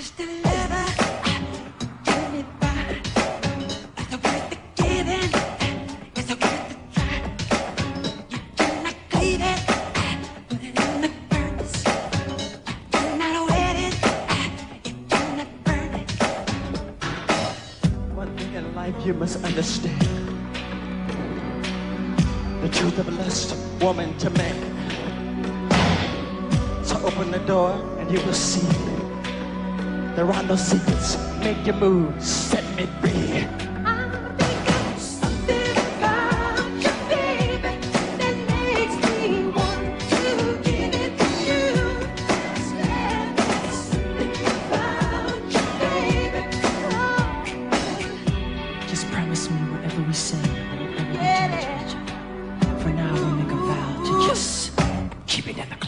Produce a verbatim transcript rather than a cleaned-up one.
is the lover. Tell me why. Is it worth the giving? Is it worth the try? You do not cleave it. Put it in the furnace. You do not wet it. You do not burn it. One thing in life you must understand. The truth of lust, woman to man. So open the door and you will see. There are no secrets. Make your move, set me free. Just promise me whatever we say, whatever we do to each other. For now, we make a vow to just keep it in the